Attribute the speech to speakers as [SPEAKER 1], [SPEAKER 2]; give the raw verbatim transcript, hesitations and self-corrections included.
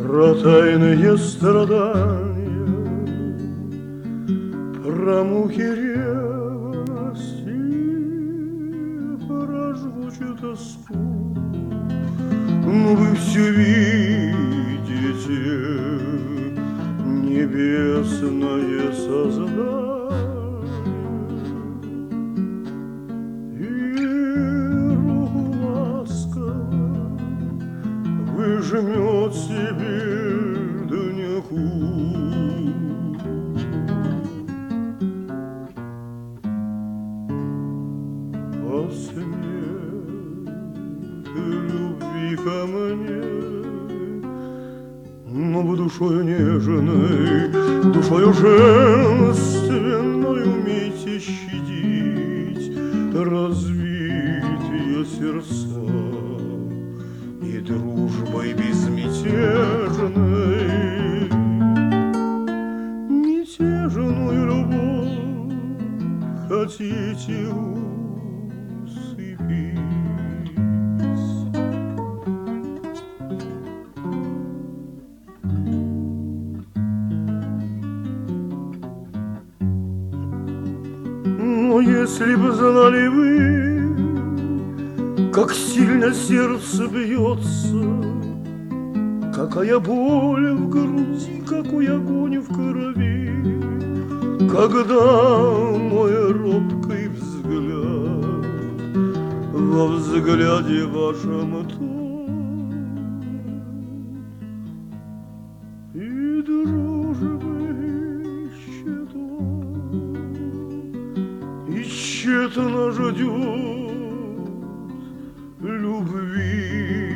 [SPEAKER 1] Про тайные страдания, про муки ревности, про жгучую тоску. Но вы все видите, небесное создание, и руку ласково вы жмет себе дневку. А смех любви ко мне, но в душою нежной, душою женственной умейте щадить разбитые сердца и дружбой безмятежной мятежную любовь хотите усыпить. Но если б знали вы, как сильно сердце бьется, какая боль в груди, какой огонь в крови, когда мой робкий взгляд во взгляде вашем тонет, и дружбы щедро, и тщетно ждет любви.